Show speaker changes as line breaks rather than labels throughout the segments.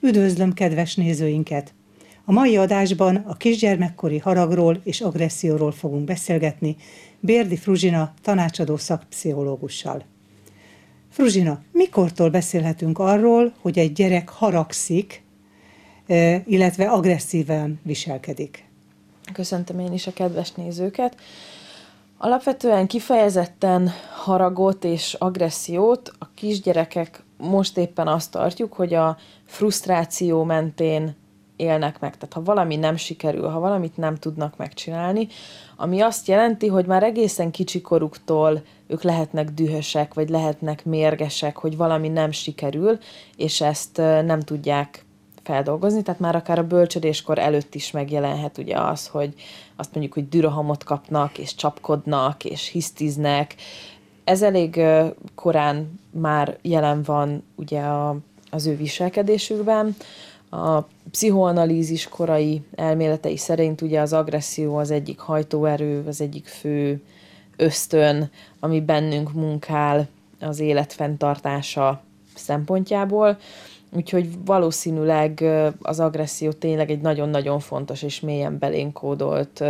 Üdvözlöm kedves nézőinket! A mai adásban a kisgyermekkori haragról és agresszióról fogunk beszélgetni Bérdi Fruzsina tanácsadó szakpszichológussal. Fruzsina, mikortól beszélhetünk arról, hogy egy gyerek haragszik, illetve agresszíven viselkedik?
Köszöntöm én is a kedves nézőket. Alapvetően kifejezetten haragot és agressziót a kisgyerekek most éppen azt tartjuk, hogy a frusztráció mentén élnek meg. Tehát ha valami nem sikerül, ha valamit nem tudnak megcsinálni, ami azt jelenti, hogy már egészen kicsikoruktól ők lehetnek dühösek, vagy lehetnek mérgesek, hogy valami nem sikerül, és ezt nem tudják feldolgozni, tehát már akár a bölcsödéskor előtt is megjelenhet ugye az, hogy azt mondjuk, hogy dürohamot kapnak, és csapkodnak, és hisztiznek. Ez elég korán már jelen van ugye az ő viselkedésükben. A pszichoanalízis korai elméletei szerint ugye az agresszió az egyik hajtóerő, az egyik fő ösztön, ami bennünk munkál az élet fenntartása szempontjából. Úgyhogy valószínűleg az agresszió tényleg egy nagyon-nagyon fontos és mélyen belénk kódolt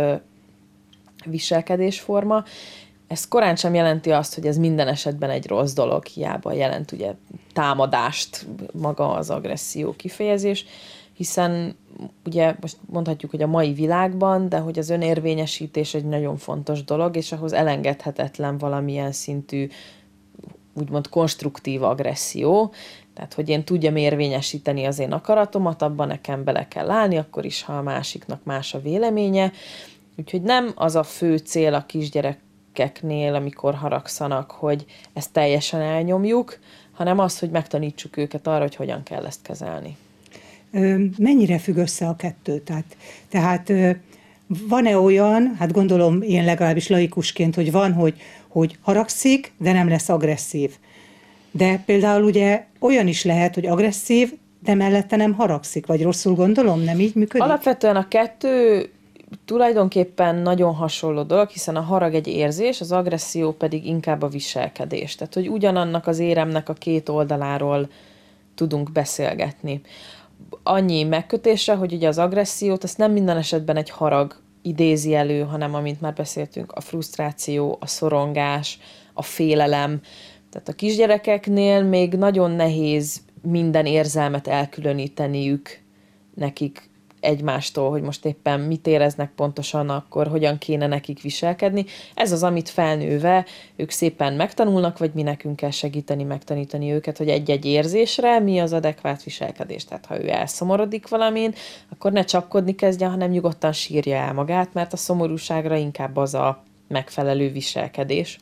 viselkedésforma. Ez korán sem jelenti azt, hogy ez minden esetben egy rossz dolog, hiába jelent ugye támadást maga az agresszió kifejezés, hiszen ugye most mondhatjuk, hogy a mai világban, de hogy az önérvényesítés egy nagyon fontos dolog, és ahhoz elengedhetetlen valamilyen szintű úgymond konstruktív agresszió, tehát, hogy én tudjam érvényesíteni az én akaratomat, abban nekem bele kell állni, akkor is, ha a másiknak más a véleménye. Úgyhogy nem az a fő cél a kisgyerekeknél, amikor haragszanak, hogy ezt teljesen elnyomjuk, hanem az, hogy megtanítsuk őket arra, hogy hogyan kell ezt kezelni.
Mennyire függ össze a kettő? Tehát van-e olyan, hát gondolom én legalábbis laikusként, hogy van, hogy haragszik, de nem lesz agresszív. De például ugye olyan is lehet, hogy agresszív, de mellette nem haragszik, vagy rosszul gondolom, nem így működik?
Alapvetően a kettő tulajdonképpen nagyon hasonló dolog, hiszen a harag egy érzés, az agresszió pedig inkább a viselkedés. Tehát, hogy ugyanannak az éremnek a két oldaláról tudunk beszélgetni. Annyi megkötésre, hogy ugye az agressziót, azt nem minden esetben egy harag idézi elő, hanem amint már beszéltünk, a frusztráció, a szorongás, a félelem. Tehát a kisgyerekeknél még nagyon nehéz minden érzelmet elkülöníteniük nekik egymástól, hogy most éppen mit éreznek pontosan, akkor hogyan kéne nekik viselkedni. Ez az, amit felnőve ők szépen megtanulnak, vagy mi nekünk kell segíteni, megtanítani őket, hogy egy-egy érzésre mi az adekvát viselkedés. Tehát ha ő elszomorodik valamin, akkor ne csapkodni kezdjen, hanem nyugodtan sírja el magát, mert a szomorúságra inkább az a megfelelő viselkedés.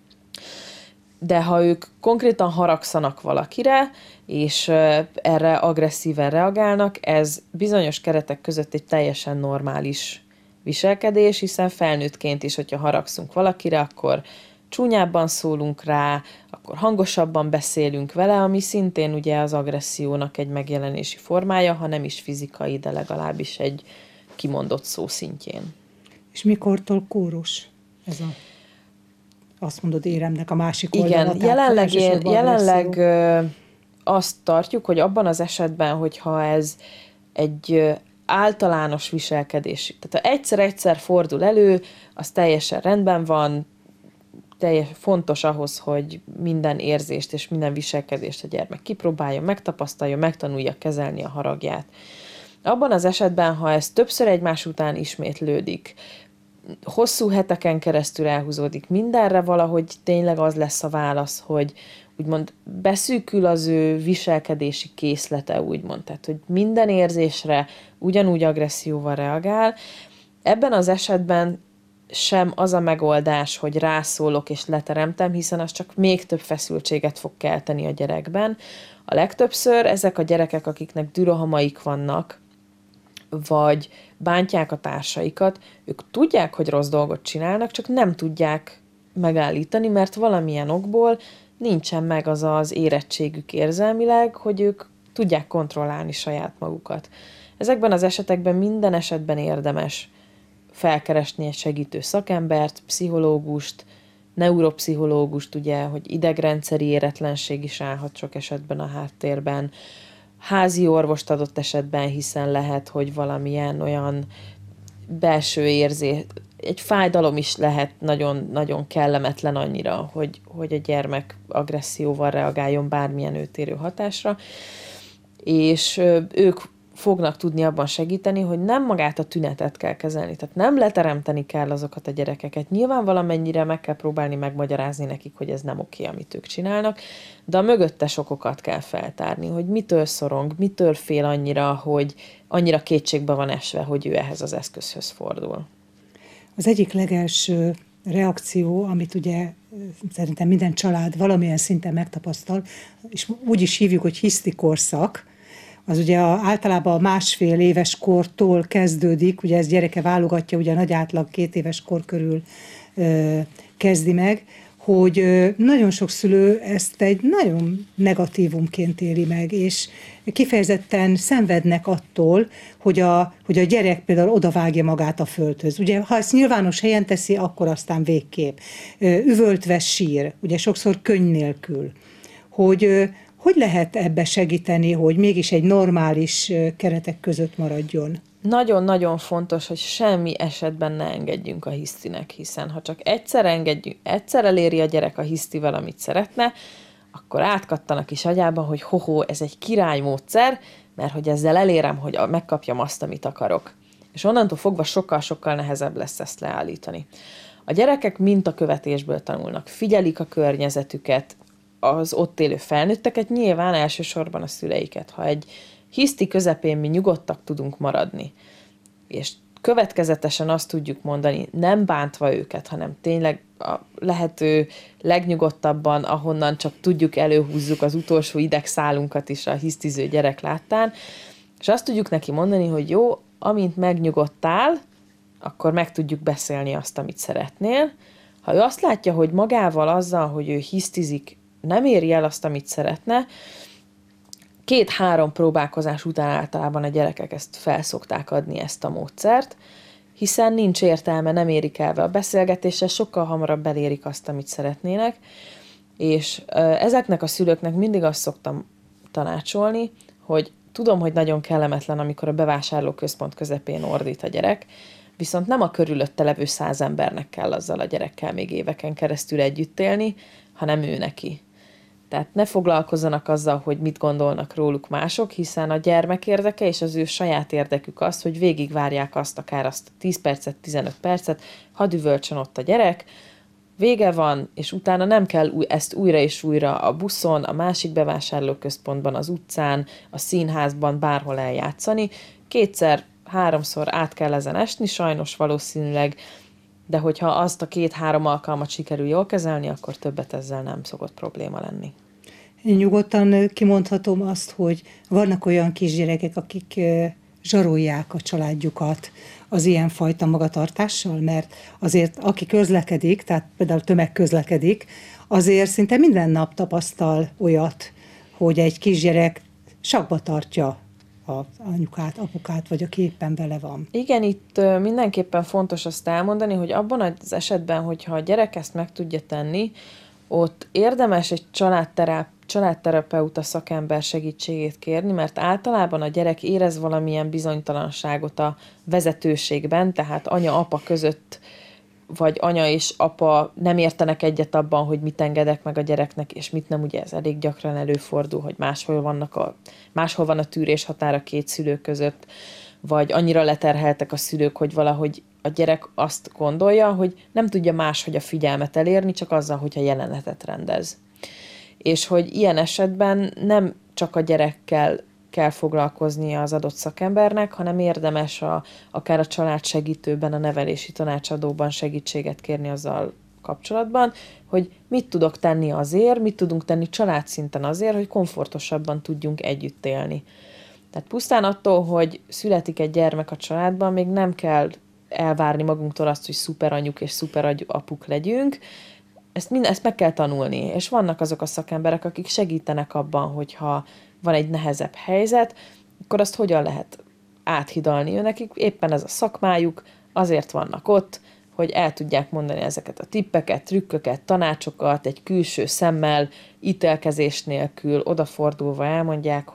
De ha ők konkrétan haragszanak valakire, és erre agresszíven reagálnak, ez bizonyos keretek között egy teljesen normális viselkedés, hiszen felnőttként is, hogyha haragszunk valakire, akkor csúnyábban szólunk rá, akkor hangosabban beszélünk vele, ami szintén ugye az agressziónak egy megjelenési formája, ha nem is fizikai, de legalábbis egy kimondott szó szintjén.
És mikortól kóros ez azt mondod éremnek a másik oldala?
Igen, jelenleg azt tartjuk, hogy abban az esetben, hogyha ez egy általános viselkedés, tehát ha egyszer-egyszer fordul elő, az teljesen rendben van, fontos ahhoz, hogy minden érzést és minden viselkedést a gyermek kipróbálja, megtapasztalja, megtanulja kezelni a haragját. Abban az esetben, ha ez többször egymás után ismétlődik, hosszú heteken keresztül elhúzódik mindenre, valahogy tényleg az lesz a válasz, hogy úgymond beszűkül az ő viselkedési készlete, úgymond, tehát hogy minden érzésre ugyanúgy agresszióval reagál. Ebben az esetben sem az a megoldás, hogy rászólok és leteremtem, hiszen az csak még több feszültséget fog kelteni a gyerekben. A legtöbbször ezek a gyerekek, akiknek dürohamaik vannak, vagy bántják a társaikat, ők tudják, hogy rossz dolgot csinálnak, csak nem tudják megállítani, mert valamilyen okból nincsen meg az az érettségük érzelmileg, hogy ők tudják kontrollálni saját magukat. Ezekben az esetekben minden esetben érdemes felkeresni egy segítő szakembert, pszichológust, neuropszichológust, ugye, hogy idegrendszeri éretlenség is állhat sok esetben a háttérben, házi orvost adott esetben, hiszen lehet, hogy valamilyen olyan belső érzés, egy fájdalom is lehet nagyon kellemetlen annyira, hogy a gyermek agresszióval reagáljon bármilyen őt érő hatásra, és ők fognak tudni abban segíteni, hogy nem magát a tünetet kell kezelni, tehát nem leteremteni kell azokat a gyerekeket. Nyilván valamennyire meg kell próbálni megmagyarázni nekik, hogy ez nem oké, amit ők csinálnak, de a mögöttes okokat kell feltárni, hogy mitől szorong, mitől fél annyira, hogy annyira kétségbe van esve, hogy ő ehhez az eszközhöz fordul.
Az egyik legelső reakció, amit ugye szerintem minden család valamilyen szinten megtapasztal, és úgy is hívjuk, hogy hisztikorszak, az ugye általában a 1,5 éves kortól kezdődik, ugye ez gyereke válogatja, ugye a nagy átlag 2 éves kor körül kezdi meg, hogy nagyon sok szülő ezt egy nagyon negatívumként éli meg, és kifejezetten szenvednek attól, hogy a gyerek például odavágja magát a földhöz. Ugye, ha ezt nyilvános helyen teszi, akkor aztán végképp. Üvöltve sír, ugye sokszor könny nélkül. Hogy lehet ebbe segíteni, hogy mégis egy normális keretek között maradjon?
Nagyon-nagyon fontos, hogy semmi esetben ne engedjünk a hisztinek, hiszen ha csak egyszer eléri a gyerek a hisztivel, amit szeretne, akkor átkatten a kis agyában, hogy ez egy királymódszer, mert hogy ezzel elérem, hogy megkapjam azt, amit akarok. És onnantól fogva sokkal-sokkal nehezebb lesz ezt leállítani. A gyerekek mintakövetésből tanulnak, figyelik a környezetüket, az ott élő felnőtteket, nyilván elsősorban a szüleiket. Ha egy hiszti közepén mi nyugodtak tudunk maradni, és következetesen azt tudjuk mondani, nem bántva őket, hanem tényleg a lehető legnyugodtabban, ahonnan csak tudjuk, előhúzzuk az utolsó idegszálunkat is a hisztiző gyerek láttán, és azt tudjuk neki mondani, hogy jó, amint megnyugodtál, akkor meg tudjuk beszélni azt, amit szeretnél. Ha ő azt látja, hogy magával azzal, hogy ő hisztizik, nem éri el azt, amit szeretne, 2-3 próbálkozás után általában a gyerekek ezt felszokták adni, ezt a módszert, hiszen nincs értelme, nem érik el a beszélgetéssel, sokkal hamarabb elérik azt, amit szeretnének, és ezeknek a szülőknek mindig azt szoktam tanácsolni, hogy tudom, hogy nagyon kellemetlen, amikor a bevásárlóközpont közepén ordít a gyerek, viszont nem a körülötte levő 100 embernek kell azzal a gyerekkel még éveken keresztül együtt élni, hanem ő neki. Tehát ne foglalkozzanak azzal, hogy mit gondolnak róluk mások, hiszen a gyermek érdeke és az ő saját érdekük az, hogy végigvárják akár azt 10 percet, 15 percet, hadd üvöltsön ott a gyerek, vége van, és utána nem kell ezt újra és újra a buszon, a másik bevásárlóközpontban, az utcán, a színházban, bárhol eljátszani. 2-3-szor át kell ezen esni, sajnos valószínűleg, de hogyha azt a 2-3 alkalmat sikerül jól kezelni, akkor többet ezzel nem szokott probléma lenni.
Én nyugodtan kimondhatom azt, hogy vannak olyan kisgyerekek, akik zsarolják a családjukat az ilyenfajta magatartással, mert azért aki közlekedik, tehát például tömegközlekedik, azért szinte minden nap tapasztal olyat, hogy egy kisgyerek sakba tartja az anyukát, apukát, vagy aki éppen vele van.
Igen, itt mindenképpen fontos azt elmondani, hogy abban az esetben, hogyha a gyerek ezt meg tudja tenni, ott érdemes egy családterapeuta szakember segítségét kérni, mert általában a gyerek érez valamilyen bizonytalanságot a vezetőségben, tehát anya-apa között, vagy anya és apa nem értenek egyet abban, hogy mit engedek meg a gyereknek, és mit nem, ugye ez elég gyakran előfordul, hogy máshol van a tűrés határa 2 szülő között, vagy annyira leterheltek a szülők, hogy valahogy a gyerek azt gondolja, hogy nem tudja máshogy a figyelmet elérni, csak azzal, hogyha jelenetet rendez. És hogy ilyen esetben nem csak a gyerekkel kell foglalkoznia az adott szakembernek, hanem érdemes akár a családsegítőben, a nevelési tanácsadóban segítséget kérni azzal kapcsolatban, hogy mit tudok tenni azért, mit tudunk tenni családszinten azért, hogy komfortosabban tudjunk együtt élni. Tehát pusztán attól, hogy születik egy gyermek a családban, még nem kell elvárni magunktól azt, hogy szuper anyuk és szuper apuk legyünk. Ezt meg kell tanulni, és vannak azok a szakemberek, akik segítenek abban, hogyha van egy nehezebb helyzet, akkor azt hogyan lehet áthidalni. Nekik éppen ez a szakmájuk, azért vannak ott, hogy el tudják mondani ezeket a tippeket, trükköket, tanácsokat, egy külső szemmel, ítélkezés nélkül, odafordulva elmondják, hogy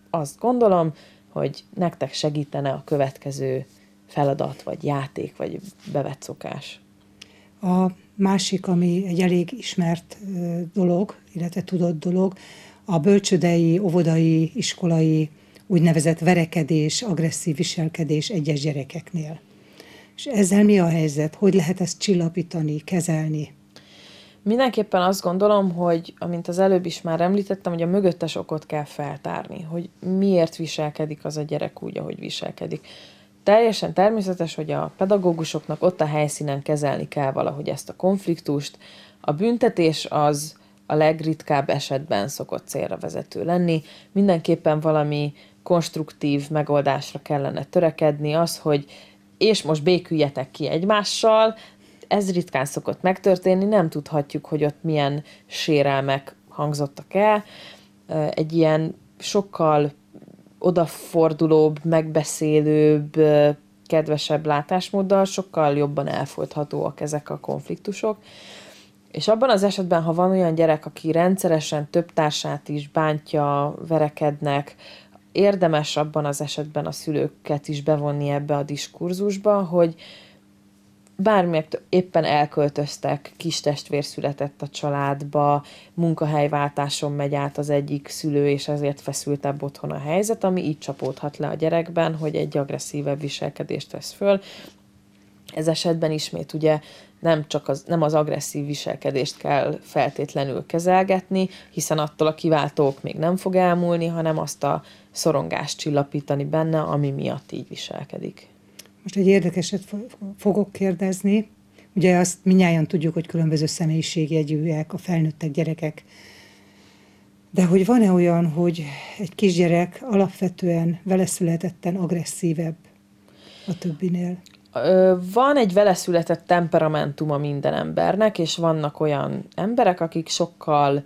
azt gondolom, hogy nektek segítene a következő feladat, vagy játék, vagy bevett szokás.
A másik, ami egy elég ismert dolog, illetve tudott dolog, a bölcsődei, óvodai, iskolai úgynevezett verekedés, agresszív viselkedés egyes gyerekeknél. És ezzel mi a helyzet? Hogy lehet ezt csillapítani, kezelni?
Mindenképpen azt gondolom, hogy, amint az előbb is már említettem, hogy a mögöttes okot kell feltárni, hogy miért viselkedik az a gyerek úgy, ahogy viselkedik. Teljesen természetes, hogy a pedagógusoknak ott a helyszínen kezelni kell valahogy ezt a konfliktust. A büntetés az a legritkább esetben szokott célra vezető lenni. Mindenképpen valami konstruktív megoldásra kellene törekedni, az, hogy és most béküljetek ki egymással, ez ritkán szokott megtörténni, nem tudhatjuk, hogy ott milyen sérelmek hangzottak el. Egy ilyen sokkal odafordulóbb, megbeszélőbb, kedvesebb látásmóddal sokkal jobban elfolythatóak ezek a konfliktusok. És abban az esetben, ha van olyan gyerek, aki rendszeresen több társát is bántja, verekednek, érdemes abban az esetben a szülőket is bevonni ebbe a diskurzusba, hogy bármilyek éppen elköltöztek, kis testvér született a családba, munkahelyváltáson megy át az egyik szülő, és ezért feszültebb otthon a helyzet, ami így csapódhat le a gyerekben, hogy egy agresszívebb viselkedést vesz föl. Ez esetben ismét ugye nem az agresszív viselkedést kell feltétlenül kezelgetni, hiszen attól a kiváltók még nem fog elmúlni, hanem azt a szorongást csillapítani benne, ami miatt így viselkedik.
Most egy érdekeset fogok kérdezni. Ugye azt mindnyájan tudjuk, hogy különböző személyiségjegyűek, a felnőttek, gyerekek. De hogy van-e olyan, hogy egy kisgyerek alapvetően veleszületetten agresszívebb a többinél?
Van egy veleszületett temperamentuma minden embernek, és vannak olyan emberek, akik sokkal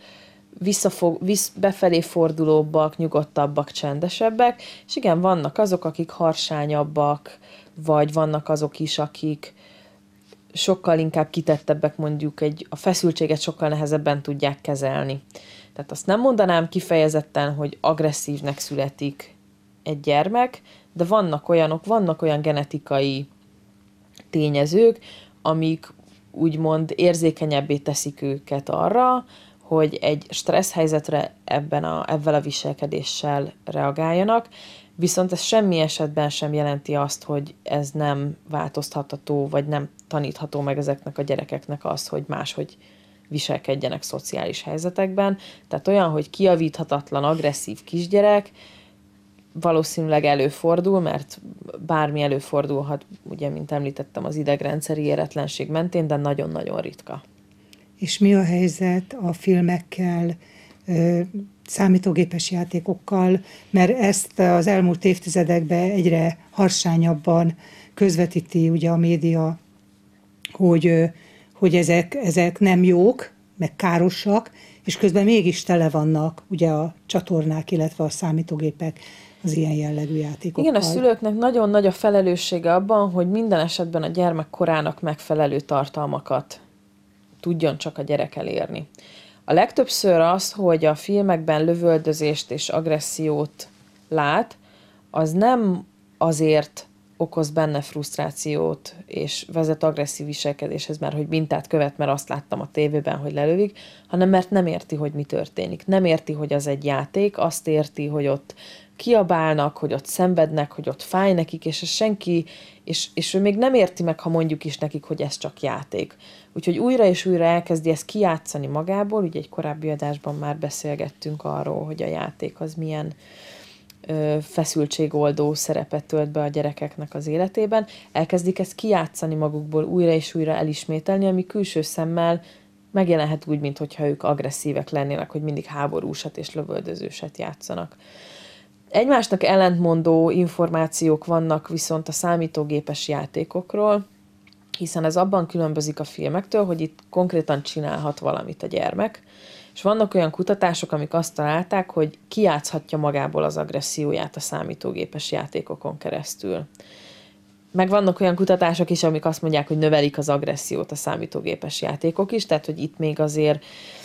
befelé fordulóbbak, nyugodtabbak, csendesebbek, és igen, vannak azok, akik harsányabbak, vagy vannak azok is, akik sokkal inkább kitettebbek, mondjuk a feszültséget sokkal nehezebben tudják kezelni. Tehát azt nem mondanám kifejezetten, hogy agresszívnek születik egy gyermek, de vannak olyan genetikai tényezők, amik úgymond érzékenyebbé teszik őket arra, hogy egy stressz helyzetre ebben a viselkedéssel reagáljanak, viszont ez semmi esetben sem jelenti azt, hogy ez nem változtatható, vagy nem tanítható meg ezeknek a gyerekeknek azt, hogy máshogy viselkedjenek szociális helyzetekben. Tehát olyan, hogy kijavíthatatlan, agresszív kisgyerek, valószínűleg előfordul, mert bármi előfordulhat, ugye, mint említettem, az idegrendszeri éretlenség mentén, de nagyon-nagyon ritka.
És mi a helyzet a filmekkel, számítógépes játékokkal, mert ezt az elmúlt évtizedekben egyre harsányabban közvetíti ugye a média, hogy ezek nem jók, meg károsak, és közben mégis tele vannak ugye a csatornák, illetve a számítógépek az ilyen jellegű játékokkal.
Igen, a szülőknek nagyon nagy a felelőssége abban, hogy minden esetben a gyermek korának megfelelő tartalmakat tudjon csak a gyerek elérni. A legtöbbször az, hogy a filmekben lövöldözést és agressziót lát, az nem azért okoz benne frusztrációt, és vezet agresszív viselkedéshez, mert hogy mintát követ, mert azt láttam a tévében, hogy lelövik, hanem mert nem érti, hogy mi történik. Nem érti, hogy az egy játék, azt érti, hogy ott kiabálnak, hogy ott szenvednek, hogy ott fáj nekik, és senki, és ő még nem érti meg, ha mondjuk is nekik, hogy ez csak játék. Úgyhogy újra és újra elkezdi ezt kijátszani magából, ugye egy korábbi adásban már beszélgettünk arról, hogy a játék az milyen feszültségoldó szerepet tölt be a gyerekeknek az életében, elkezdik ezt kijátszani magukból, újra és újra elismételni, ami külső szemmel megjelenhet úgy, mintha ők agresszívek lennének, hogy mindig háborúsat és lövöldözőset játszanak. Egymásnak ellentmondó információk vannak viszont a számítógépes játékokról, hiszen ez abban különbözik a filmektől, hogy itt konkrétan csinálhat valamit a gyermek, és vannak olyan kutatások, amik azt találták, hogy kijátszhatja magából az agresszióját a számítógépes játékokon keresztül. Meg vannak olyan kutatások is, amik azt mondják, hogy növelik az agressziót a számítógépes játékok is, tehát hogy itt még azért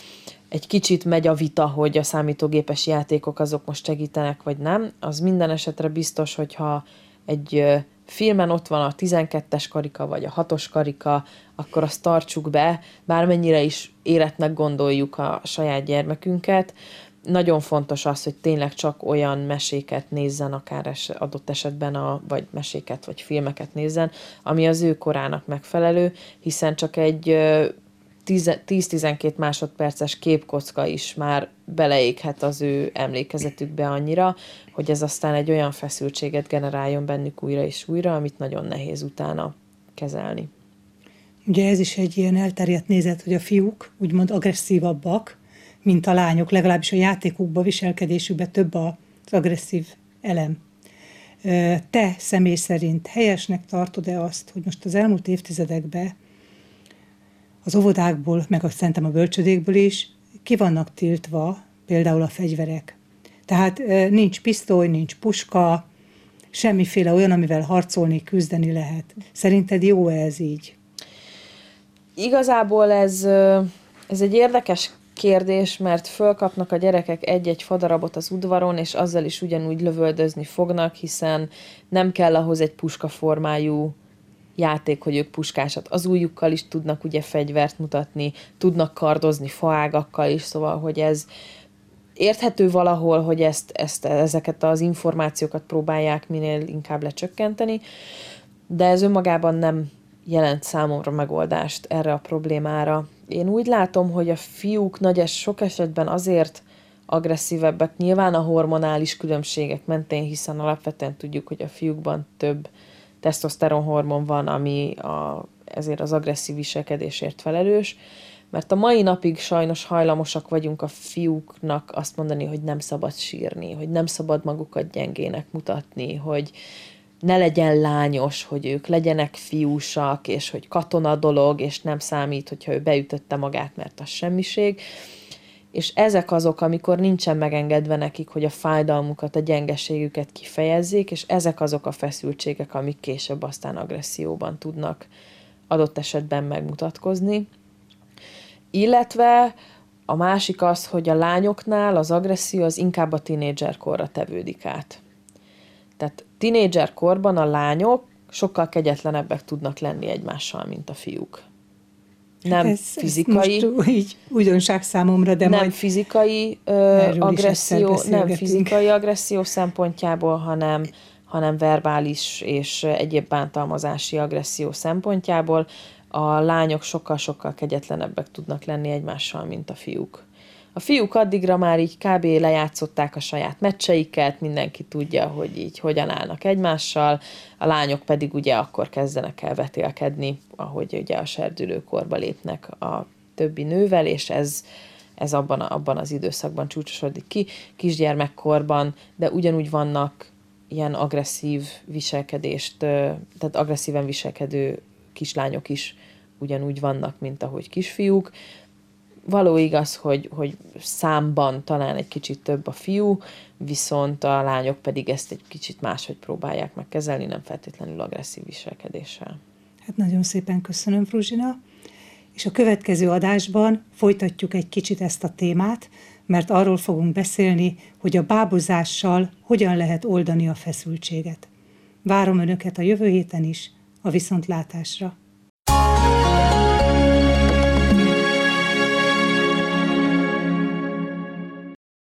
egy kicsit megy a vita, hogy a számítógépes játékok azok most segítenek, vagy nem. Az minden esetre biztos, hogyha egy filmen ott van a 12-es karika, vagy a 6-os karika, akkor azt tartsuk be, bármennyire is életnek gondoljuk a saját gyermekünket. Nagyon fontos az, hogy tényleg csak olyan meséket nézzen, akár adott esetben, vagy meséket, vagy filmeket nézzen, ami az ő korának megfelelő, hiszen csak egy 10-12 másodperces képkocka is már beleéghet az ő emlékezetükbe annyira, hogy ez aztán egy olyan feszültséget generáljon bennük újra és újra, amit nagyon nehéz utána kezelni.
Ugye ez is egy ilyen elterjedt nézet, hogy a fiúk úgymond agresszívabbak, mint a lányok, legalábbis a játékukban, viselkedésükben több az agresszív elem. Te személy szerint helyesnek tartod-e azt, hogy most az elmúlt évtizedekben az óvodákból, meg szerintem a bölcsödékből is ki vannak tiltva például a fegyverek? Tehát nincs pisztoly, nincs puska, semmiféle olyan, amivel harcolni, küzdeni lehet. Szerinted jó ez így?
Igazából ez egy érdekes kérdés, mert fölkapnak a gyerekek egy-egy fadarabot az udvaron, és azzal is ugyanúgy lövöldözni fognak, hiszen nem kell ahhoz egy puskaformájú játék, hogy ők puskásat. Az ujjukkal is tudnak ugye fegyvert mutatni, tudnak kardozni faágakkal is, szóval, hogy ez érthető valahol, hogy ezeket az információkat próbálják minél inkább lecsökkenteni, de ez önmagában nem jelent számomra megoldást erre a problémára. Én úgy látom, hogy a fiúk sok esetben azért agresszívebbek, nyilván a hormonális különbségek mentén, hiszen alapvetően tudjuk, hogy a fiúkban több tesztoszteron hormon van, ami ezért az agresszív viselkedésért felelős, mert a mai napig sajnos hajlamosak vagyunk a fiúknak azt mondani, hogy nem szabad sírni, hogy nem szabad magukat gyengének mutatni, hogy ne legyen lányos, hogy ők legyenek fiúsak, és hogy katona dolog, és nem számít, hogyha ő beütötte magát, mert az semmiség. És ezek azok, amikor nincsen megengedve nekik, hogy a fájdalmukat, a gyengeségüket kifejezzék, és ezek azok a feszültségek, amik később aztán agresszióban tudnak adott esetben megmutatkozni. Illetve a másik az, hogy a lányoknál az agresszió az inkább a tínédzserkorra tevődik át. Tehát tínédzserkorban a lányok sokkal kegyetlenebbek tudnak lenni egymással, mint a fiúk. Nem fizikai.
Ez most így újdonság számomra, de
nem
majd
fizikai agresszió, nem fizikai agresszió szempontjából, hanem verbális és egyéb bántalmazási agresszió szempontjából a lányok sokkal-sokkal kegyetlenebbek tudnak lenni egymással, mint a fiúk. A fiúk addigra már így kb. Lejátszották a saját meccseiket, mindenki tudja, hogy így hogyan állnak egymással, a lányok pedig ugye akkor kezdenek el vetélkedni, ahogy ugye a serdülőkorba lépnek a többi nővel, és ez abban az időszakban csúcsosodik ki, kisgyermekkorban, de ugyanúgy vannak ilyen agresszív viselkedést, tehát agresszíven viselkedő kislányok is ugyanúgy vannak, mint ahogy kisfiúk. Való igaz, hogy számban talán egy kicsit több a fiú, viszont a lányok pedig ezt egy kicsit máshogy próbálják megkezelni, nem feltétlenül agresszív viselkedéssel.
Hát nagyon szépen köszönöm, Fruzsina. És a következő adásban folytatjuk egy kicsit ezt a témát, mert arról fogunk beszélni, hogy a bábozással hogyan lehet oldani a feszültséget. Várom Önöket a jövő héten is, a viszontlátásra.